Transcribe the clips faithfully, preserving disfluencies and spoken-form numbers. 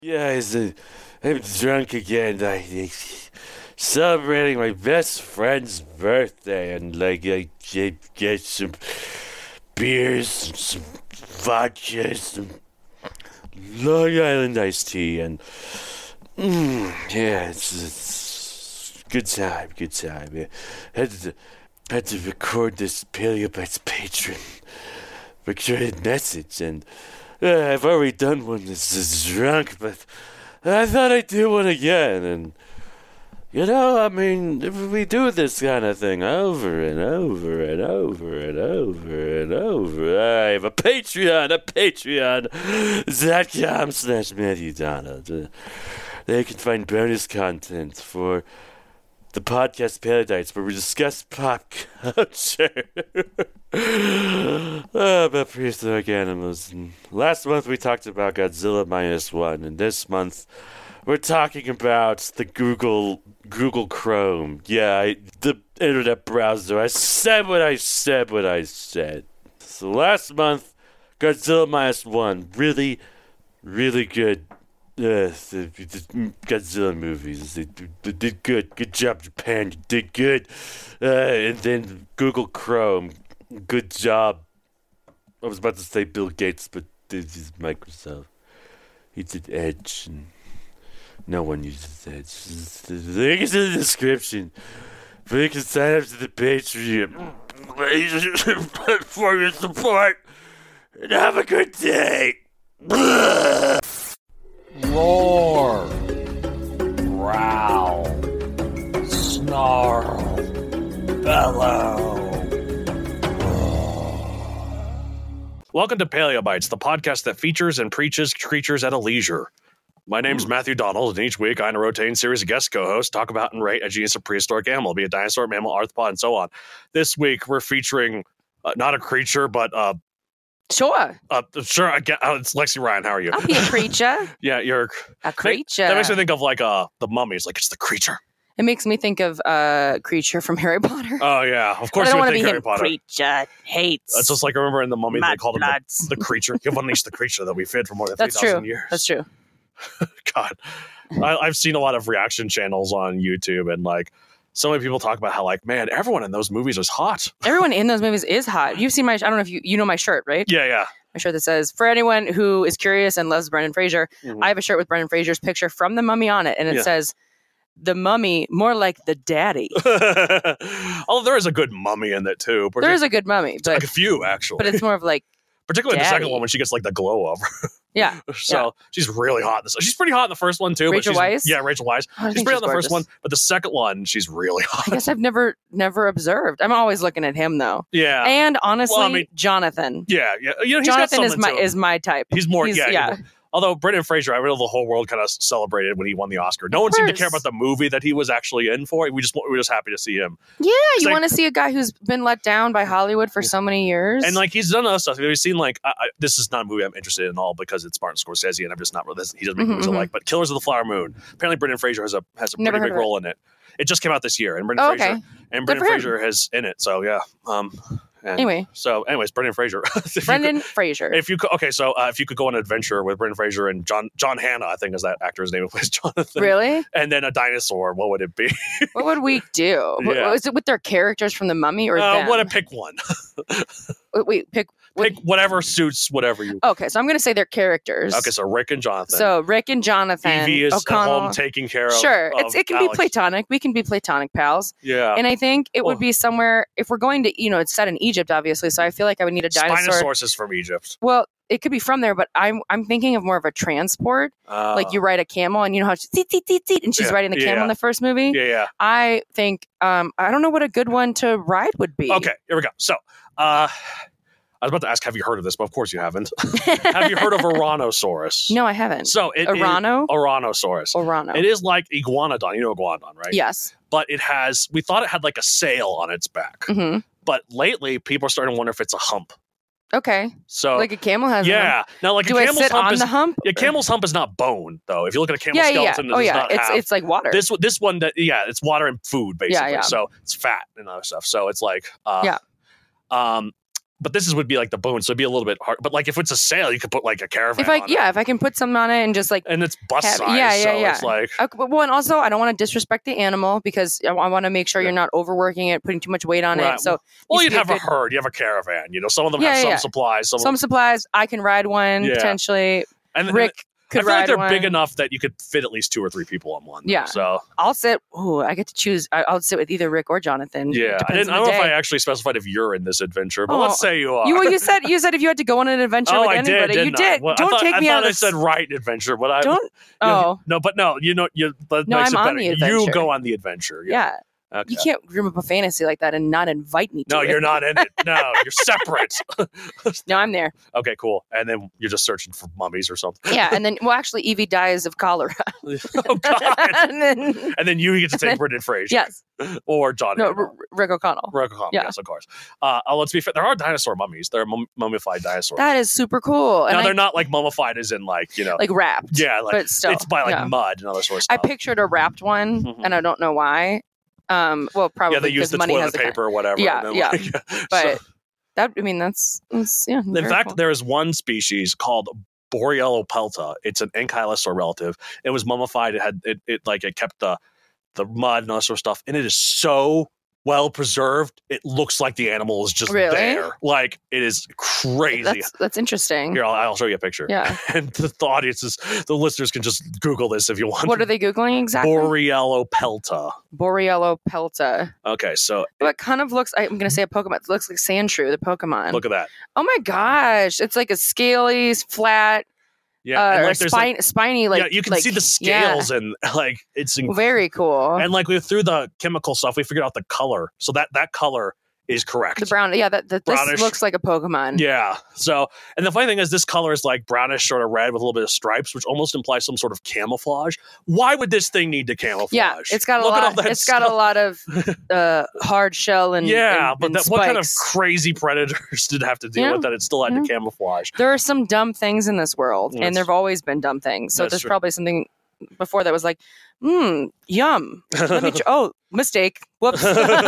Yeah, he's a, I'm drunk again. I, celebrating my best friend's birthday, and like I, I get some beers, some, some vodka, some Long Island iced tea, and mm, yeah, it's, it's good time, good time. Yeah. Had to had to record this Paleobites patron recorded message, and uh, I've already done one that's is drunk, but I thought I'd do one again, and you know, I mean, if we do this kind of thing over and over and over and over and over, I have a Patreon, a Patreon dot com slash Matthew Donald. Uh, they can find bonus content for the podcast Paradites, where we discuss pop culture. uh, about prehistoric animals. And last month we talked about Godzilla Minus One, and this month we're talking about the Google Google Chrome. Yeah, I, the internet browser. I said what I said what I said. So last month, Godzilla Minus One, really, really good. Uh, the, the Godzilla movies. They, they did good. Good job, Japan. You did good. Uh, and then Google Chrome. Good job. I was about to say Bill Gates, but this is Microsoft. He did Edge, and no one uses Edge. The link is in the description. But you can sign up to the Patreon for your support. And have a good day. Roar, growl, snarl, bellow. Welcome to Paleobites, the podcast that features and preaches creatures at a leisure. My name's Matthew Donald, and each week I and a rotating series of guest co-hosts talk about and rate a genus of prehistoric animal, be it dinosaur, mammal, arthropod, and so on. This week we're featuring uh, not a creature, but uh, Sure. Uh, sure, I get, uh, it's Lexi Ryan. How are you? I'll be a creature. Yeah, you're a creature. That makes me think of like uh, the Mummies, like it's the creature. It makes me think of a uh, creature from Harry Potter. Oh, yeah. Of course I don't you would want to think be Harry him. Potter. Creature hates. It's just like, remember in the Mummy, they called him the, the creature. You've unleashed the creature that we fed for more than That's three thousand true. years. That's true. God. I, I've seen a lot of reaction channels on YouTube, and like, so many people talk about how, like, man, everyone in those movies is hot. Everyone in those movies is hot. You've seen my, I don't know if you, you know my shirt, right? Yeah, yeah. My shirt that says, for anyone who is curious and loves Brendan Fraser, Mm-hmm. I have a shirt with Brendan Fraser's picture from The Mummy on it, and it Yeah. says, the mummy, more like the daddy. Although there is a good mummy in it, too. Partic- There is a good mummy, but, like a few, actually. but it's more of like, Particularly in the second daddy. one when she gets, like, the glow over. yeah. So yeah. she's really hot. in this- She's pretty hot in the first one, too. Rachel but she's, Weisz? Yeah, Rachel Weisz. Oh, I she's think pretty she's hot in the first gorgeous. one, but the second one, she's really hot. I guess I've never, never observed. I'm always looking at him, though. Yeah. And honestly, Well, I mean- Jonathan. yeah, yeah. You know, he's Jonathan got is something my to him. is my type. He's more, He's- yeah. yeah. he- although Brendan Fraser, I know the whole world kind of celebrated when he won the Oscar. No one seemed to care course. about the movie that he was actually in for. We just we were just happy to see him. Yeah, you like- want to see a guy who's been let down by Hollywood for so many years. And like he's done other stuff. We've seen like I, I, this is not a movie I'm interested in at all because it's Martin Scorsese and I'm just not really. He doesn't make Mhm, movies I mhm. like. But Killers of the Flower Moon. Apparently, Brendan Fraser has a has a Never pretty heard big of it. role in it. It just came out this year, and Brendan Oh, Fraser okay. and Good Brendan for him. Fraser has in it. So yeah. Um. and Anyway. So, anyways, Brendan Fraser. If you Brendan could- Fraser. If you could, okay, so uh, if you could go on an adventure with Brendan Fraser and John John Hannah, I think is that actor's name who plays Jonathan. Really? And then a dinosaur, what would it be? What would we do? What- Yeah. Was it with their characters from the Mummy or uh, them? what to pick one? Wait, wait, pick. what- Pick whatever suits whatever you. Okay, so I'm going to say their characters. Okay, so Rick and Jonathan. So Rick and Jonathan. Evie is at O'Connell. home taking care of. Sure, of it's it can Alex. be platonic. We can be platonic pals, Yeah. and I think it Well- would be somewhere. If we're going to, you know, it's set in Egypt, obviously. So I feel like I would need a dinosaur. Spinosaurus is from Egypt. Well, it could be from there, but I'm I'm thinking of more of a transport. Uh, Like you ride a camel, and you know how she's teet, teet, teet, teet, and she's Yeah, riding the camel yeah. in the first movie. Yeah, yeah. I think um I don't know what a good one to ride would be. Okay, here we go. So, uh, I was about to ask, have you heard of this? But of course you haven't. Have you heard of Oranosaurus? No, I haven't. So it Orano? is Oranosaurus. Orano. It is like Iguanodon. You know Iguanodon, right? Yes. But it has. We thought it had like a sail on its back, hmm but lately people are starting to wonder if it's a hump. Okay. So Like a camel has. A hump. yeah. Now, like Do a I camel's sit hump on is the hump? yeah, camel's hump is not bone though. If you look at a camel Yeah, yeah, yeah. skeleton, it Oh does yeah. not It's have. it's like water. This this one that yeah, it's water and food basically. yeah. So it's fat and other stuff. So it's like uh, Yeah. Um, but this is would be like the bone, so it'd be a little bit hard. But like if it's a sail, you could put like a caravan. If I on yeah, it. if I can put something on it and just like and it's bus have, size, yeah, yeah, so yeah. it's like okay, well, and also I don't want to disrespect the animal because I, I want to make sure Yeah. you're not overworking it, putting too much weight on Right. it. So well, needs you'd to be have a good- herd, you have a caravan. You know, some of them Yeah, have yeah, some yeah. supplies, some, some supplies. I can ride one Yeah. potentially. and, and Rick I could feel like ride they're one. big enough that you could fit at least two or three people on one. Yeah. So I'll sit. Ooh, I get to choose. I, I'll sit with either Rick or Jonathan. yeah, I, Depends didn't, I on don't the know if I day. actually specified if you're in this adventure, but Oh, let's say you are. You, you said you said if you had to go on an adventure oh, with I anybody, did. you didn't I? did. Well, Don't I thought, take I me thought out I of said right adventure, but I Don't. you know, Oh, no, but no, you know, you that No, makes I'm it on better. the You adventure. go on the adventure. Yeah. yeah. Okay. You can't dream up a fantasy like that and not invite me to No, it. you're not in it. No, you're separate. No, I'm there. Okay, cool. And then you're just searching for mummies or something. Yeah, and then well, actually, Evie dies of cholera. oh God. and then And then you get to take Brendan Fraser. yes, Or John. no, Hammond. R- Rick O'Connell. Rick O'Connell, Yeah. yes, of course. Uh, oh, let's be fair. There are dinosaur mummies. They're mum- mummified dinosaurs. That is super cool. And now I, they're not like mummified as in like you know, like wrapped. yeah, like but still, it's by like yeah. mud and other sort of I stuff. pictured a wrapped one, Mhm. and I don't know why. Um, well, probably yeah, they use because the money toilet has a kind- paper or whatever. Yeah, and then, yeah. like, But so- that I mean, that's, that's yeah. in fact, there is one species called Borealopelta. It's an ankylosaur relative. It was mummified. It had it, it like it kept the the mud and all that sort of stuff, and it is so well preserved. It looks like the animal is just Really? there. Like it is crazy. that's that's interesting. Here, I'll, I'll show you a picture. Yeah. And the, the audiences, the listeners can just Google this if you want. What are they googling exactly? Borealopelta. Borealopelta. Okay, so Well, it kind of looks. I'm going to say a Pokemon. It looks like Sandshrew, the Pokemon. look at that. Oh my gosh! It's like a scaly, flat, Yeah, uh, and or like there's spine, like, spiny. Like yeah, you can like- see the yeah. scales and like it's inc- Very cool. and like we through the chemical stuff, we figured out the color. So that that color is correct. the brown. Yeah, that, that this Brownish. looks like a Pokemon. Yeah. So, and the funny thing is, this color is like brownish, sort of red with a little bit of stripes, which almost implies some sort of camouflage. Why would this thing need to camouflage? Yeah, it's got a Look at all lot. that It's got a stuff. lot of uh, hard shell and Yeah, and- but and that, what kind of spikes. crazy predators did have to deal Yeah. with that? It still had Yeah. to camouflage. There are some dumb things in this world, That's- and there've always been dumb things. So That's there's true. probably something before that was like, hmm, yum. Let me. Tr- oh, mistake. Whoops.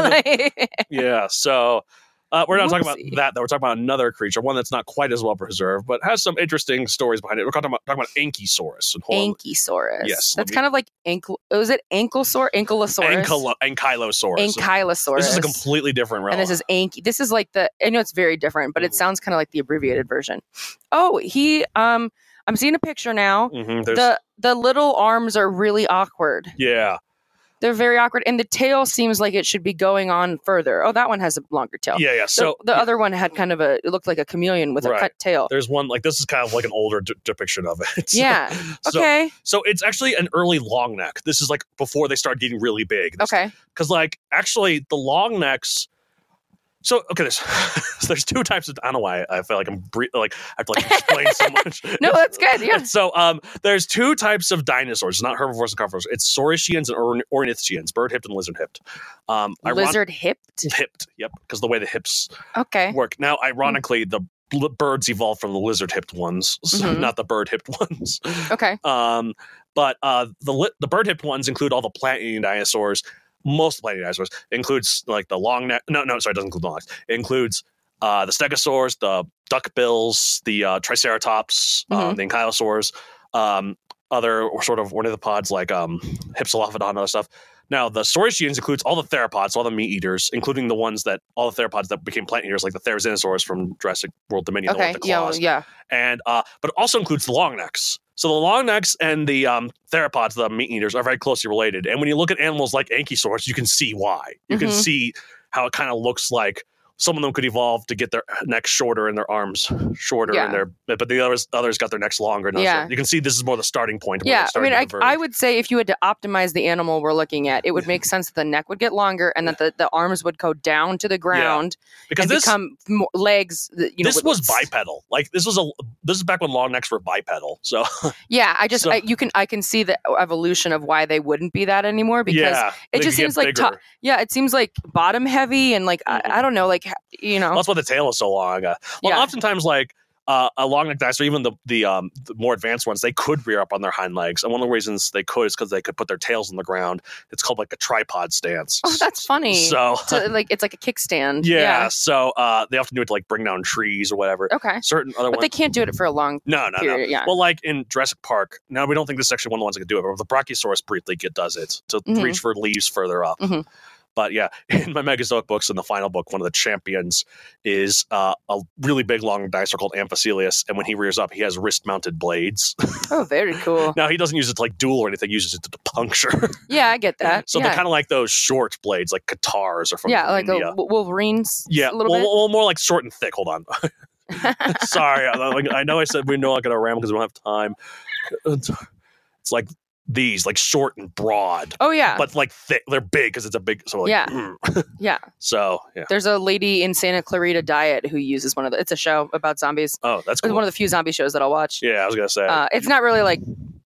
Yeah. So. Uh, we're not talking about Whoopsie. that, though. We're talking about another creature, one that's not quite as well preserved, but has some interesting stories behind it. We're talking about, talking about Ankylosaurus. And hold on. Ankylosaurus. Yes, let That's me- kind of like ankle. Was it ankylosaur? Ankylosaurus. Ankylo- Ankylosaurus. Ankylosaurus. This is a completely different realm. And this is Anky. This is like the. I know it's very different, but it Mhm. sounds kind of like the abbreviated version. Oh, he. Um, I'm seeing a picture now. Mhm, there's- The the little arms are really awkward. yeah. They're very awkward, and the tail seems like it should be going on further. Oh, that one has a longer tail. Yeah, yeah. The, So the other one had kind of a. It looked like a chameleon with Right. a cut tail. there's one like this is kind of like an older d- depiction of it. So- Yeah. So, Okay. So it's actually an early long neck. This is like before they start getting really big. Okay. Because like actually the long necks. So okay, there's there's two types of. I don't know why I feel like I'm bre- like I have to like explain so much. No, that's good. Yeah. So um, there's two types of dinosaurs, not herbivores and carnivores. It's saurischians and orn- ornithischians, bird-hipped and lizard-hipped. Um, iron- Lizard hipped. hipped, yep, because the way the hips Okay. work. Now, ironically, the bl- birds evolved from the lizard-hipped ones, so Mhm. not the bird-hipped ones. Okay. Um, but uh, the li- the bird-hipped ones include all the plant-eating dinosaurs. Most plant-eating dinosaurs includes like the long neck. No, no, sorry, it doesn't include long necks. It includes uh, the stegosaurs, the duckbills, the uh, triceratops, um, the ankylosaurs, um, other sort of ornithopods like um, Hypsilophodon and other stuff. Now, the saurischians includes all the theropods, all the meat eaters, including the ones that all the theropods that became plant eaters, like the Therizinosaurs from Jurassic World Dominion, the one Okay. with the Yeah. claws. Yeah. And uh, but it also includes the long necks. So the long necks and the um, theropods, the meat eaters, are very closely related. And when you look at animals like Ankylosaurus, you can see why. You can Mhm. see how it kind of looks like some of them could evolve to get their necks shorter and their arms shorter, Yeah. and their but the others others got their necks longer. And Yeah. yeah. You can see this is more the starting point. where Yeah. they I started mean, to I, diverge. I would say if you had to optimize the animal we're looking at, it would make sense that the neck would get longer and that the, the arms would go down to the ground because and this become more legs. That, you know, this with- was bipedal. Like this was a this is back when long necks were bipedal. So Yeah. I just So- I, you can I can see the evolution of why they wouldn't be that anymore because yeah, it they just could get seems like bigger. to- yeah, it seems like bottom heavy and like Mhm. I, I don't know, like you know. Well, that's why the tail is so long. Uh, well, Yeah. oftentimes, like uh, a long-necked dinosaur, even the the, um, the more advanced ones, they could rear up on their hind legs. And one of the reasons they could is because they could put their tails on the ground. It's called like a tripod stance. Oh, that's funny. So, to, like it's like a kickstand. yeah, Yeah. so uh, they often do it to like bring down trees or whatever. Okay. Certain other But ones. they can't do it for a long No, no, period. no. Yeah. Well, like in Jurassic Park, now we don't think this is actually one of the ones that can do it, but the Brachiosaurus briefly get, does it to Mhm. reach for leaves further up. Mhm. But yeah, in my Megazoic books, in the final book, one of the champions is uh, a really big long dinosaur called Amphicoelius, and when he rears up, he has wrist-mounted blades. Oh, very cool. Now, he doesn't use it to like duel or anything; he uses it to puncture. Yeah, I get that. so yeah. they're kind of like those short blades, like Katars or from yeah, like India. a Wolverines. yeah, a little well, bit. well, more like short and thick. Hold on. Sorry, I, I know I said we're not going to ramble because we don't have time. It's like these, like short and broad, Oh yeah, but like thick. They're big because it's a big. So like, Yeah. mm. yeah. So yeah. There's a lady in Santa Clarita Diet who uses one of the. It's a show about zombies. Oh, that's It's cool. one of the few zombie shows that I'll watch. Yeah, I was gonna say. Uh, it's not really like.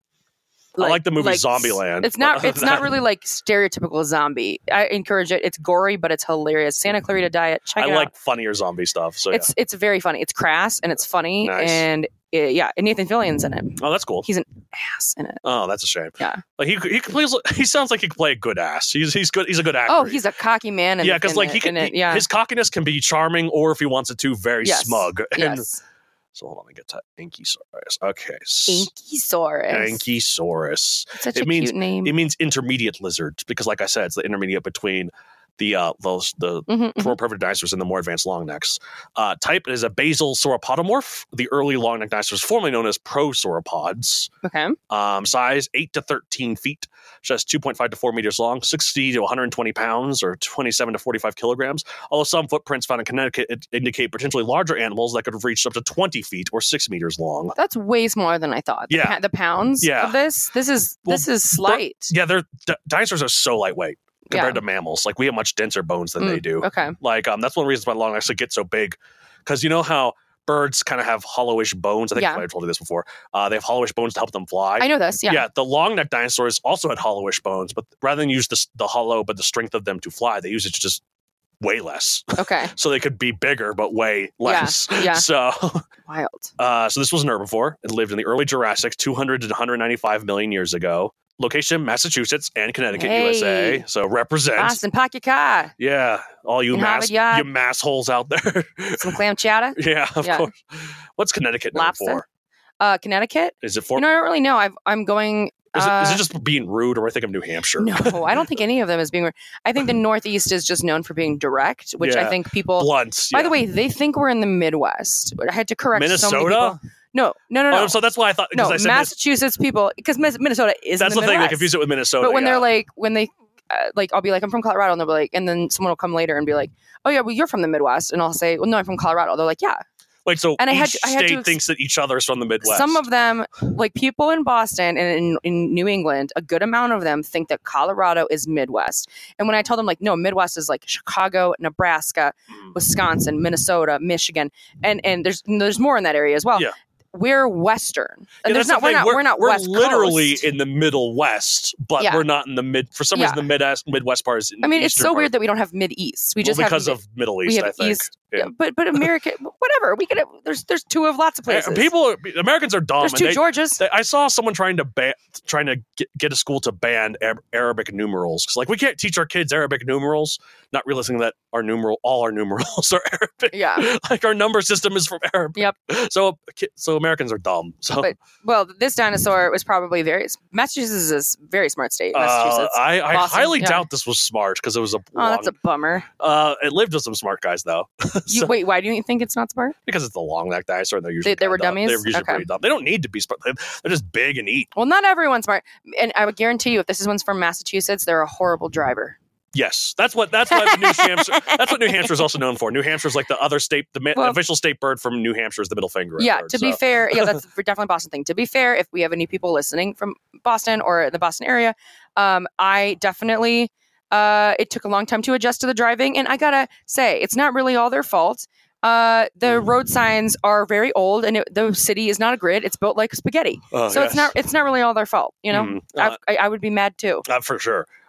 I like the movie Zombieland, It's but not. other It's than not that- really like stereotypical zombie. I encourage it. It's gory, but it's hilarious. Santa Clarita Diet. Check I it like out. funnier zombie stuff. So yeah. It's it's very funny. It's crass and it's funny Nice. and uh, yeah. And Nathan Fillion's in it. Oh, that's cool. He's an ass in it. Oh, that's a shame. Yeah. Like he he plays. He sounds like he could play a good ass. He's he's good. He's a good actor. Oh, he's a cocky man. In yeah, the- because in like it- he can. in it, he- yeah. His cockiness can be charming, or if he wants it to, very Yes. smug. And Yes. so hold on, let me get to Ankysaurus. Okay. s- Inkysaurus. Ankysaurus. Such It a means- cute name. It means intermediate lizard because, like I said, it's the intermediate between the uh those the Mhm, mhm. more primitive dinosaurs and the more advanced long necks. Uh, type is a basal sauropodomorph. The early long neck dinosaurs, formerly known as prosauropods. Okay. Um, size eight to thirteen feet, just two point five to four meters long, sixty to one hundred twenty pounds, or twenty-seven to forty-five kilograms. Although some footprints found in Connecticut i- indicate potentially larger animals that could have reached up to twenty feet or six meters long. That's way smaller than I thought. The Yeah. pa- the pounds Yeah. of this. This is Well, this is slight. Yeah, they're di- dinosaurs are so lightweight compared Yeah. to mammals. Like we have much denser bones than they Mm, do. Okay. Like um, that's one of the reasons why long necks get so big, because you know how birds kind of have hollowish bones. I think Yeah. I might have told you this before. Uh, they have hollowish bones to help them fly. I know this. Yeah. the long neck dinosaurs also had hollowish bones, but rather than use the, the hollow but the strength of them to fly, they use it to just way less. Okay. So they could be bigger but way less. yeah. So, Wild. uh, so this was an herbivore. It lived in the early Jurassic, two hundred to one hundred ninety-five million years ago. Location: Massachusetts and Connecticut, Hey. U S A. So represent. Boston, park your car. Yeah, all you In mass, Harvard Yard. you mass holes out there. Some clam chowder. yeah, of Yeah. course. What's Connecticut known Lobster? for? Uh, Connecticut. Is it for? You know, I don't really know. I've, I'm going. is, it, is uh, it just being rude, or I think of New Hampshire? No, I don't think any of them is being. rude. I think the Northeast is just known for being direct, which Yeah. I think people. Blunt. By yeah. the way, they think we're in the Midwest. I had to correct so many Minnesota? people. No, no, no, no. Oh, so that's why I thought. 'cause no, I said Min- Massachusetts people, because Minnesota is That's in the, the, thing. They Midwest. confuse it with Minnesota. But when yeah. they're like, when they, uh, like, I'll be like, I'm from Colorado, and they'll be like, and then someone will come later and be like, oh yeah, well you're from the Midwest, and I'll say, well no, I'm from Colorado. They're like, yeah. wait, so and I each had to- I had to state ex- thinks that each other is from the Midwest. Some of them, like people in Boston and in, in New England, a good amount of them think that Colorado is Midwest. And when I tell them like, no, Midwest is like Chicago, Nebraska, Mm. Wisconsin, Minnesota, Michigan, and and there's there's more in that area as well. Yeah. We're Western, Yeah, and there's that's the not we're thing. not we're, not we're West literally Coast. in the Middle West, but Yeah. we're not in the mid. For some Yeah. reason, the Midwest Midwest part is. In I mean, the it's eastern so part. weird that we don't have Mid East. We Well, just because have of Middle we East, have I think. East, Yeah. but but America, whatever. We get it. There's there's two of lots of places. Uh, People, Americans are dumb. there's and two they, Georgias. they- I saw someone trying to ban, trying to get, get a school to ban Ar- Arabic numerals because, like, we can't teach our kids Arabic numerals, not realizing that our numeral, all our numerals are Arabic. Yeah. like our number system is from Arabic. Yep. So, ki- so Americans are dumb. So, But- Well, this dinosaur was probably very. Massachusetts is a very smart state. uh, Massachusetts. I, I Boston, highly yeah. doubt this was smart because it was a oh, long. that's a bummer. uh, it lived with some smart guys though, You, So- wait, why do you think it's not smart? because it's a long neck dinosaur. And they're usually They- they were kinda dumb. dummies? They're usually Okay. pretty dumb. They don't need to be smart. They're they're just big and eat. Well, not everyone's smart, and I would guarantee you, if this is one's from Massachusetts, they're a horrible driver. Yes, that's what that's what the New Hampshire. That's what New Hampshire is also known for. New Hampshire is like the other state. The ma- Well- official state bird from New Hampshire is the middle finger. Yeah. bird, To be so. fair, yeah, that's for definitely a Boston thing. To be fair, if we have any people listening from Boston or the Boston area, um, I definitely. Uh, it took a long time to adjust to the driving, and I gotta say, it's not really all their fault. Uh, the road signs are very old, and it, the city is not a grid. It's built like spaghetti, Oh, so yes. it's not it's not really all their fault. You know, Mm, uh, I, I, I would be mad too. uh, for sure.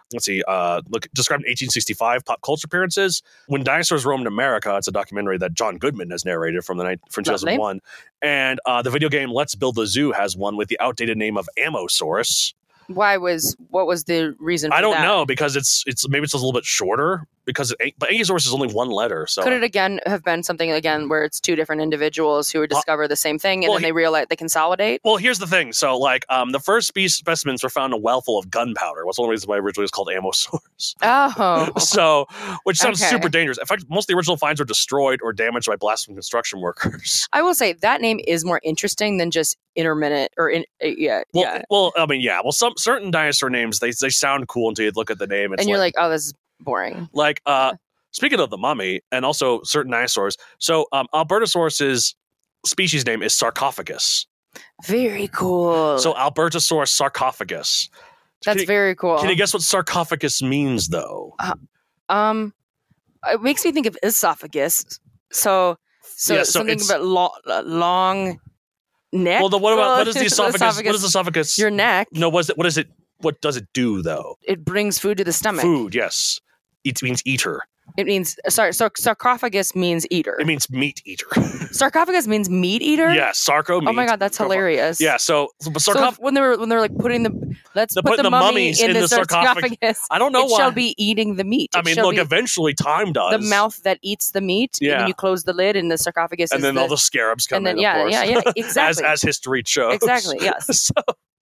let's see, uh, look, described in eighteen sixty-five pop culture appearances. When Dinosaurs Roamed America, it's a documentary that John Goodman has narrated from the night from two thousand one. And uh, the video game Let's Build a Zoo has one with the outdated name of Amosaurus. Why was what was the reason for I don't that? know, because it's it's maybe it's a little bit shorter because it, but Ankylosaurus is only one letter. So Could it again have been something again where it's two different individuals who discover the same thing and well, then they realize they consolidate? Well, here's the thing. So, like, um, the first spe- specimens were found in a well full of gunpowder. What's the only reason why originally it's called Amosaurus? Oh, So, which sounds Okay. super dangerous. In fact, most of the original finds were destroyed or damaged by blasts from construction workers. I will say that name is more interesting than just intermittent or in uh, yeah Well, yeah. well, I mean, yeah. Well, some certain dinosaur names they they sound cool until you look at the name. It's And you're like, oh, this is boring. like uh, speaking of the mummy and also certain dinosaurs. So, um, Albertosaurus's species name is Sarcophagus. Very cool. So, Albertosaurus sarcophagus. That's can you, very cool. Can you guess what sarcophagus means, though? Um, it makes me think of esophagus. So, so, Yeah, so something it's- about lo- long neck. Well, the, what about what is the esophagus? esophagus? What is the esophagus? Your neck. no, what is it? What is it? What does it do though? It brings food to the stomach. Food, yes. It means eater. It means sorry. So sarcophagus means eater. It means meat eater. Sarcophagus means meat eater. yeah, sarco. Meat. Oh my god, that's hilarious. Yeah, so, so So sarcoph- if- when they were when they were like putting the let's They're put putting the, the mummy mummies in, in the, the sarcophagus. sarcophagus. I don't know it why. shall be eating the meat. I It mean, shall look, be eventually time does. the mouth that eats the meat. And Yeah. then you close the lid, and the sarcophagus. and is then the, all the scarabs come and then in. yeah, of course. yeah, yeah, exactly. as as history shows. Exactly, yes. so,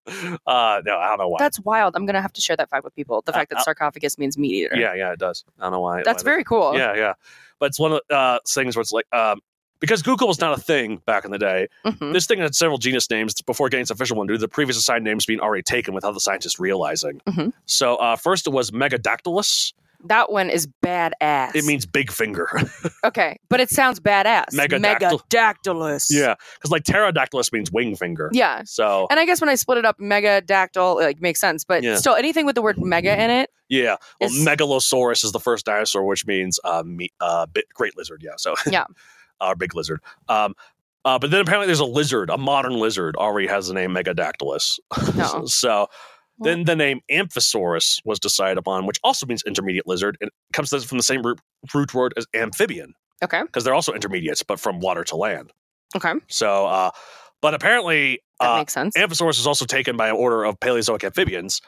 uh, no, I don't know why. That's wild. I'm gonna have to share that fact with people. The fact Uh, that sarcophagus means meat eater. yeah, yeah, it does. I don't know why. That's why very cool. Yeah, yeah. But it's one of the uh, things where it's like, um, because Google was not a thing back in the day, Mhm. this thing had several genus names before getting its official one due to the previous assigned names being already taken without the scientists realizing. Mhm. So uh, first it was Megadactylus. That one is badass. It means big finger. okay, but it sounds badass. Megadactyl- Megadactylus. yeah, because like pterodactylus means wing finger. Yeah. So And I guess when I split it up, megadactyl like makes sense, but Yeah. still anything with the word mega in it. yeah, well, It's- Megalosaurus is the first dinosaur, which means uh, me, uh, bit, great lizard. Yeah, so Yeah. our big lizard. Um, uh, but then apparently there's a lizard, a modern lizard, already has the name Megadactylus. No. so then the name Amphisaurus was decided upon, which also means intermediate lizard. It comes from the same root, root word as amphibian, Okay. because they're also intermediates, but from water to land. Okay. So, uh, but apparently, That uh, makes sense. Amphisaurus is also taken by an order of Paleozoic amphibians.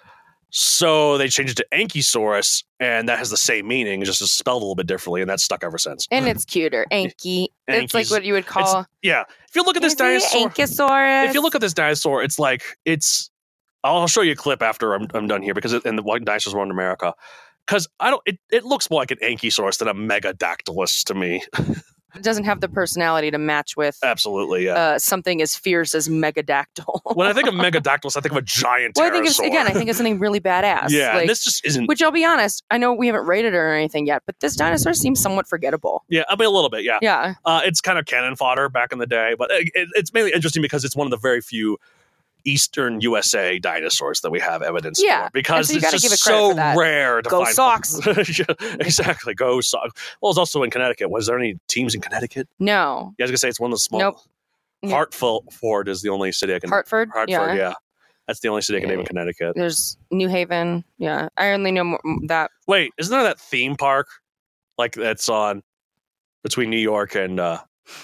So they changed it to Ankysaurus, and that has the same meaning, just is spelled a little bit differently, and that's stuck ever since. and it's cuter. Anky. It's like Anky's- what you would call Yeah, if you look at this Is it dinosaur, Ankysaurus. if you look at this dinosaur, it's like it's. I'll show you a clip after I'm, I'm done here because it, and the white dinosaurs were in America. Because I don't, it, it looks more like an Ankysaurus than a Megadactylus to me. it doesn't have the personality to match with Absolutely, yeah. uh, something as fierce as megadactyl. when I think of Megadactylus, I think of a giant. well, I think it's pterosaur. again, I think it's something really badass. yeah, like, and this just isn't. which I'll be honest, I know we haven't rated it or anything yet, but this dinosaur seems somewhat forgettable. yeah, I mean a little bit. Yeah, Yeah. Uh, it's kind of cannon fodder back in the day, but it, it, it's mainly interesting because it's one of the very few Eastern U S A dinosaurs that we have evidence Yeah, for because and so you it's gotta just give it credit so for that. rare to Go find. Sox. Yeah, exactly, go Sox. Well, it's also in Connecticut. Was there any teams in Connecticut? No. Yeah, I was gonna say it's one of the small. Nope. Yeah. Hartford is the only city I can. Hartford? Hartford, yeah. yeah. That's the only city I can name in Yeah. Connecticut. There's New Haven. Yeah. I only know more, that. Wait, isn't there that theme park like that's on between New York and? uh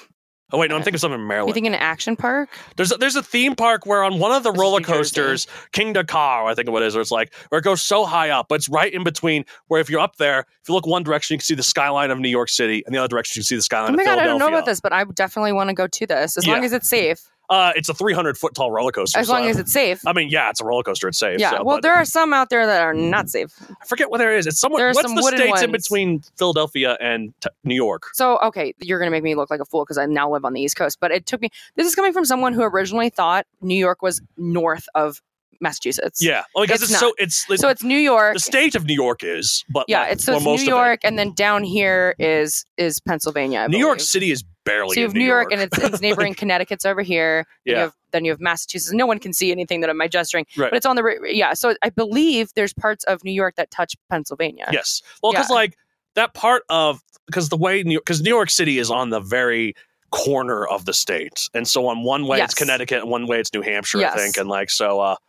Oh wait, no, I'm thinking of something in You Maryland. think an action park? There's a, there's a theme park where on one of the This is roller New Jersey. coasters, King Dakar, I think what it is, where it's like where it goes so high up, but it's right in between. Where if you're up there, if you look one direction, you can see the skyline of New York City, and the other direction you can see the skyline Oh my of God, I Philadelphia. don't know about this, but I definitely want to go to this as long Yeah. as it's safe. Uh, it's a three hundred foot tall roller coaster. As so long I- as it's safe. I mean, yeah, it's a roller coaster. It's safe. Yeah. so, well, but there are some out there that are not safe. I forget what there is. It's somewhat. there are What's some the wooden states in ones. between Philadelphia and t- New York? So, okay, you're going to make me look like a fool because I now live on the East Coast, but it took me. This is coming from someone who originally thought New York was north of Massachusetts. Yeah, well, because It's it's, not. so it's, it's So it's New York. the state of New York is, but Yeah, like, it's so well, it's most New of it. York, and then down here is is Pennsylvania. I New York believe. City is barely. So you in have New York, and York. it's, it's neighboring Connecticut's over here. Then Yeah. you have then you have Massachusetts. No one can see anything that I'm gesturing, Right. but it's on the ri- yeah. So I believe there's parts of New York that touch Pennsylvania. Yes. Well, because Yeah. like that part of because the way New because New York City is on the very corner of the state, and so on one way Yes. it's Connecticut, and one way it's New Hampshire, Yes. I think, and like so. uh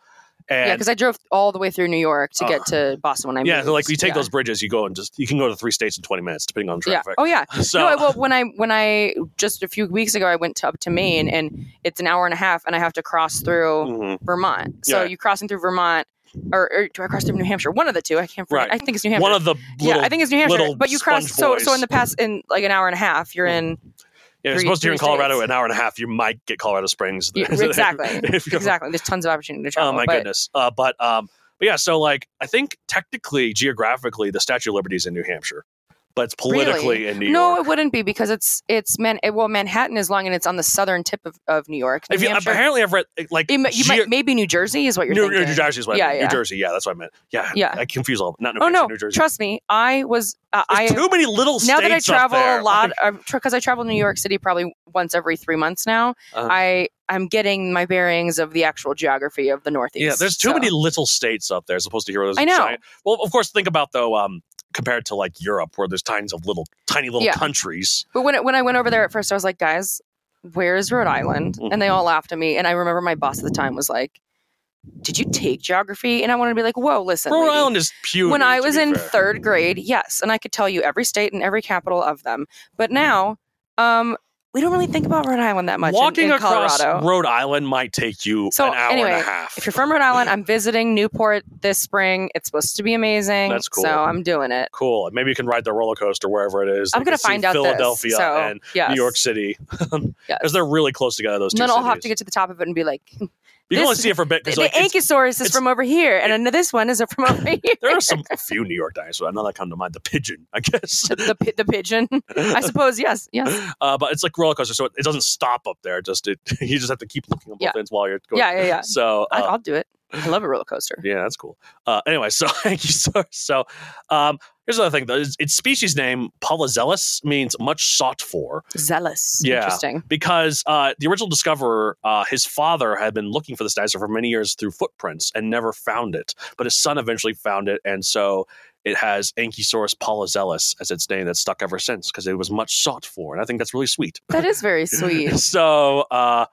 And yeah, because I drove all the way through New York to Uh, get to Boston when I yeah, moved. so like you take yeah. those bridges, you go and just you can go to three states in twenty minutes, depending on Yeah. traffic. Oh yeah. So no, I, well, when I when I just a few weeks ago, I went to, up to Maine, and it's an hour and a half, and I have to cross through Mhm. Vermont. So Yeah. you crossing through Vermont, or, or do I cross through New Hampshire? One of the two. I can't. Forget. Right. I think it's New Hampshire. one of the little, yeah, I think it's New Hampshire. little But you cross. sponge So boys. so in the past, in like an hour and a half, you're in. yeah, you're three- supposed to be in three Colorado states. an hour and a half. You might get Colorado Springs. Yeah, exactly. If you're- Exactly. There's tons of opportunity to travel. Oh my but, goodness. Uh, but um, but yeah. So like, I think technically, geographically, the Statue of Liberty is in New Hampshire, but it's politically Really? in New No, York. it wouldn't be because it's it's man. it- Well, Manhattan is long and it's on the southern tip of, of New York. New If you, Hampshire- apparently, I've read like it, might- you geo- might, maybe New Jersey is what you're New, thinking. New Jersey is what Yeah, I meant. yeah. New Jersey. Yeah, that's what I meant. Yeah, Yeah. I confuse all. Not New Oh Hampshire, no, New Jersey. trust me. I was. Uh, There's I too many little states now that I up travel there. a lot, because I travel to New York City probably once every three months now. Uh-huh. I I'm getting my bearings of the actual geography of the Northeast. Yeah, there's too so. many little states up there as opposed to here. where there's I know. giant- well, of course, think about though, um, compared to like Europe, where there's tons of little, tiny little Yeah. countries. But when it, when I went over there at first, I was like, guys, where is Rhode Island? And they all laughed at me. And I remember my boss at the time was like, did you take geography? And I wanted to be like, whoa, listen. Rhode lady. Island is puny. When I to was be in fair. third grade, yes, and I could tell you every state and every capital of them. But now, um, we don't really think about Rhode Island that much. in- walking in, across Colorado. Rhode Island might take you So, an hour anyway, and a half. If you're from Rhode Island, I'm visiting Newport this spring. It's supposed to be amazing. That's cool. So I'm doing it. Cool. Maybe you can ride the roller coaster wherever it is. I'm You gonna can see find out this, Philadelphia so, and yes. New York City because Yes. they're really close together. Those two And then I'll cities. have to get to the top of it and be like, You can only this- see it for a bit. the, 'cause, the like, it's- Ankylosaurus is it's- from over here, and then this one is from over here. there are some a few New York dinosaurs. Another come to mind, the pigeon, I guess. the, pi- the pigeon. I suppose, yes, yes. Uh, but it's like roller coaster, so it, it doesn't stop up there. Just it, you just have to keep looking at both Yeah. ends while you're going. Yeah, yeah, yeah. So I, uh, I'll do it. I love a roller coaster. yeah, that's cool. Uh, anyway, so thank you, sir. So um, here's another thing. Though. Its, its species name, Polyzelus, means much sought for. Zealous. Yeah. Interesting. Because uh, the original discoverer, uh, his father had been looking for this dinosaur for many years through footprints and never found it. But his son eventually found it, and so it has Ankylosaurus polyzelus as its name that's stuck ever since because it was much sought for. And I think that's really sweet. That is very sweet. so, uh,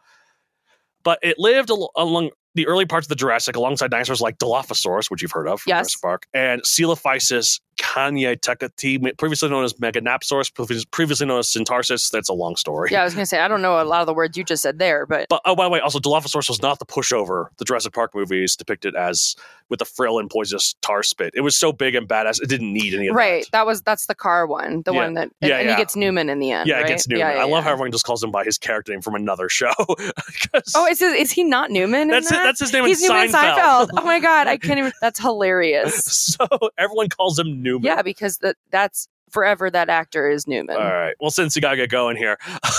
but it lived al- along the early parts of the Jurassic alongside dinosaurs like Dilophosaurus, which you've heard of from Yes. Jurassic Park, and Coelophysis caniatecati, previously known as Meganapsaurus, previous- previously known as Centarsis. That's a long story. Yeah, I was going to say, I don't know a lot of the words you just said there, but But oh, by the way, also Dilophosaurus was not the pushover the Jurassic Park movies depicted as with the frail and poisonous tar spit. It was so big and badass, it didn't need any of right. that. That was that's the car one, the Yeah. one that Yeah, and yeah. he gets Newman in the end. Yeah, right? it gets Newman. Yeah, yeah, I love yeah. how everyone just calls him by his character name from another show. 'Cause Oh, is his, is he not Newman? that's in it. that? That's his name He's in Newman Seinfeld. Seinfeld. Oh my god, I can't even. That's hilarious. So everyone calls him Newman. Yeah, because that that's forever that actor is Newman. All right. Well, since you gotta get going here,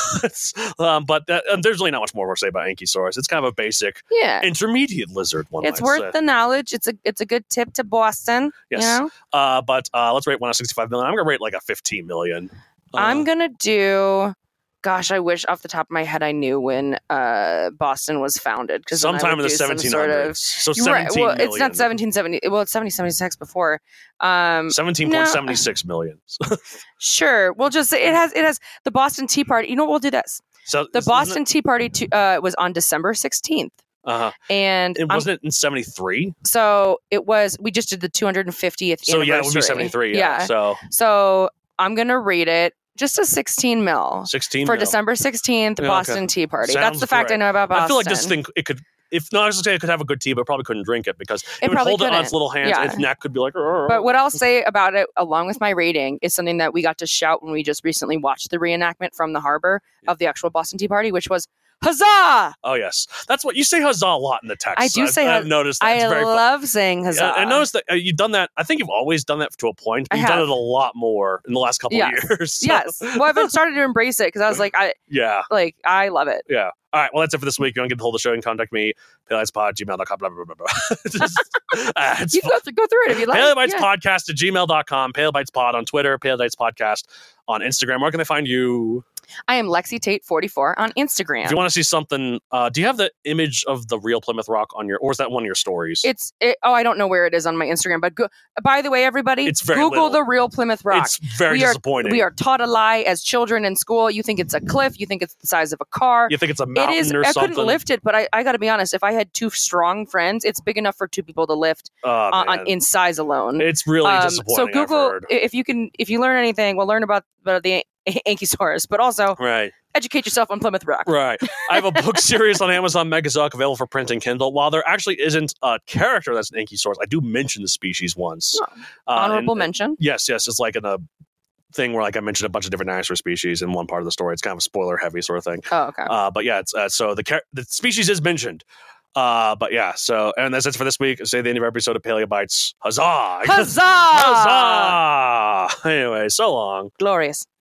um, but that, um, there's really not much more to say about Ankylosaurus. It's kind of a basic Yeah, intermediate lizard. One it's might worth say. the knowledge. It's a it's a good tip to Boston. Yes. You know, Uh, but uh, let's rate one out of sixty-five million. I'm gonna rate like a fifteen million. Uh, I'm gonna do. Gosh, I wish off the top of my head I knew when uh, Boston was founded. Because sometime in the seventeen hundreds. So seventeen Right. Well, it's not million. seventeen seventy. Well, it's seventeen seventy-six before. Um, seventeen point seven six million. sure. We'll just say it has it has the Boston Tea Party. You know what? We'll do this. So The isn't Boston Tea Party to, uh, was on December sixteenth. It, uh-huh. And It I'm- wasn't it in seventy-three. so it was, we just did the two hundred fiftieth So yeah, it would be anniversary. seventy-three. Yeah. Yeah. So So I'm going to rate it just a sixteen mil sixteen for mil. December sixteenth, Yeah, okay. Boston Tea Party. Sounds That's the fact great. I know about Boston. I feel like this thing it could. If not, I was gonna say it could have a good tea, but probably couldn't drink it because it, It would probably hold it on couldn't. its little hands. Yeah. And its neck could be like. "Arr." But what I'll say about it, along with my rating, is something that we got to shout when we just recently watched the reenactment from the harbor of the actual Boston Tea Party, which was huzzah! Oh yes, that's what you say huzzah a lot in the text. I do I've, say I've huz- noticed that. I It's very fun. love saying huzzah. Yeah, I noticed that uh, you've done that. I think you've always done that to a point. But I you've done have. it a lot more in the last couple Yes. of years. So, Yes. Well, I've been started to embrace it because I was like, I Yeah. like, I love it. Yeah. All right. Well, that's it for this week. You want to get the whole of the show, you can contact me, paleobitespod at gmail dot com. Blah, blah, blah, blah, blah. Just, uh, it's You can go, through, go through it if you like. Paleobites Yeah. Podcast at gmail dot com, Paleobites Pod on Twitter, Paleobites Podcast on Instagram. Where can they find you? I am Lexi Tate forty-four on Instagram. If you want to see something, uh, do you have the image of the real Plymouth Rock on your, or is that one of your stories? It's it, oh, I don't know where it is on my Instagram, but go, by the way, everybody, It's very Google little. the real Plymouth Rock. It's very we disappointing. Are, we are taught a lie as children in school. You think it's a cliff. You think it's the size of a car. You think it's a It mountain is. or I something? couldn't lift it, but I, I got to be honest. If I had two strong friends, it's big enough for two people to lift Oh, on, man. on, in size alone. It's really Um, disappointing. so I've Google, heard. if you can, if you learn anything, well, learn about, about the Ankysaurus, but also Right. educate yourself on Plymouth Rock. Right. I have a book series on Amazon Megazoic available for print and Kindle. While there actually isn't a character that's an Ankysaurus, I do mention the species once. Oh, Uh, Honorable and- mention. Yes, yes. It's like in a thing where like I mentioned a bunch of different dinosaur species in one part of the story. It's kind of a spoiler heavy sort of thing. Oh, okay. Uh, but yeah, it's uh, so the char- the species is mentioned. Uh, but yeah, so and that's it for this week. Say the end of our episode of Paleobites. Huzzah! Huzzah! Huzzah! Anyway, so long. Glorious.